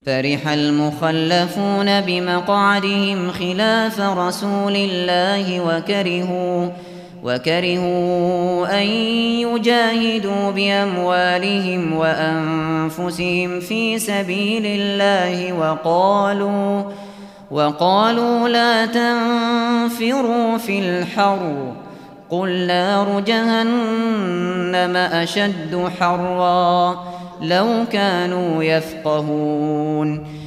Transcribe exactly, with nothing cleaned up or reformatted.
فرح المخلفون بمقعدهم خلاف رسول الله وكرهوا وكرهوا أن يجاهدوا بأموالهم وأنفسهم في سبيل الله وقالوا وقالوا لا تنفروا في الحر قل نار جهنم أشد حرا لو كانوا يفقهون